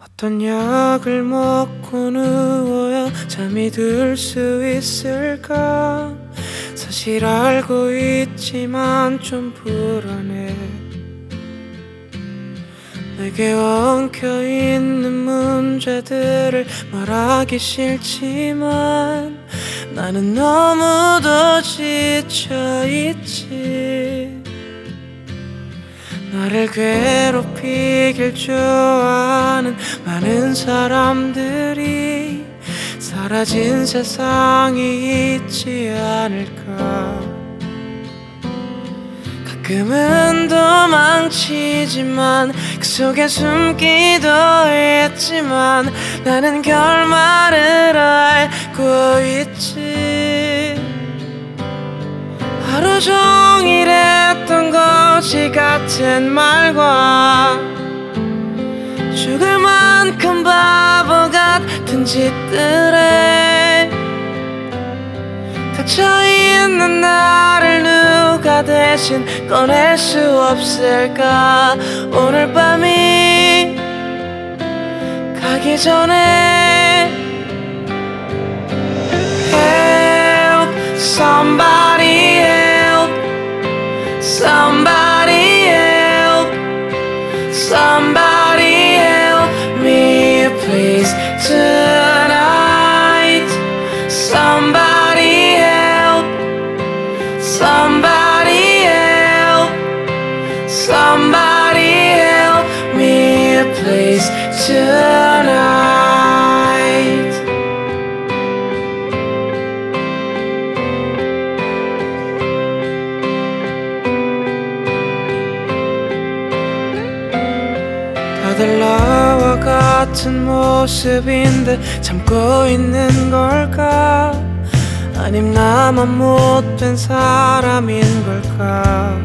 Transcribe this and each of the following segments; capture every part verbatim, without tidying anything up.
어떤 약을 먹고 누워야 잠이 들 수 있을까? 사실 알고 있지만 좀 불안해. 내게 엉켜있는 문제들을 말하기 싫지만 나는 너무도 지쳐있지. 나를 괴롭히길 좋아하는 많은 사람들이 사라진 세상이 있지 않을까. 가끔은 도망치지만 그 속에 숨기도 했지만 나는 결말을 알고 있지. 하루 종일 했던 거지 같은 말과 죽을 만큼 바보 같은 짓들에 닫혀있는 나를 누가 대신 꺼낼 수 없을까. 오늘 밤이 가기 전에 Help somebody help somebody help somebody help me please tonight. Somebody help somebody help somebody help me please tonight. 다들 나와 같은 모습인데 참고 있는 걸까? 아님 나만 못된 사람인 걸까?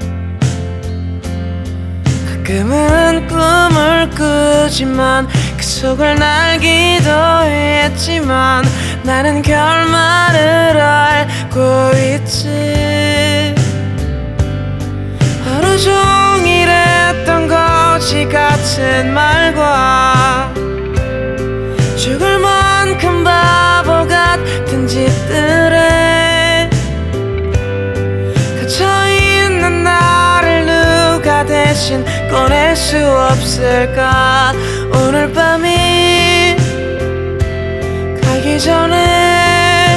가끔은 꿈을 꾸지만 그 속을 날기도 했지만 나는 결말을 알고 있지. 하루 종일 했던 거지 같은 말과 죽을 만큼 바보 같은 짓들에 갇혀있는 나를 누가 대신 꺼낼 수 없을까. 오늘 밤이 가기 전에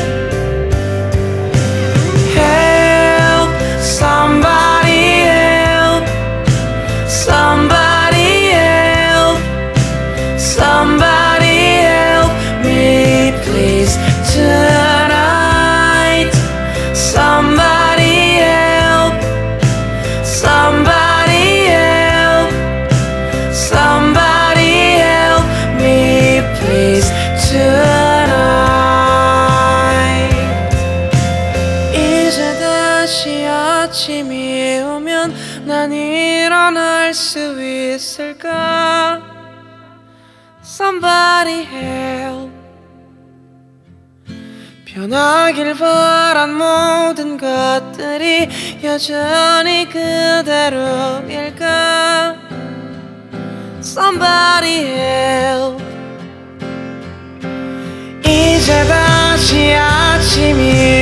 Help somebody help somebody help somebody help me please tonight. Somebody help somebody help somebody help me please tonight. 이제 다시 아침이 오면 난 일어날 수 있을까? Somebody help. 변하길 바란 모든 것들이 여전히 그대로일까? Somebody help. 이제 다시 아침이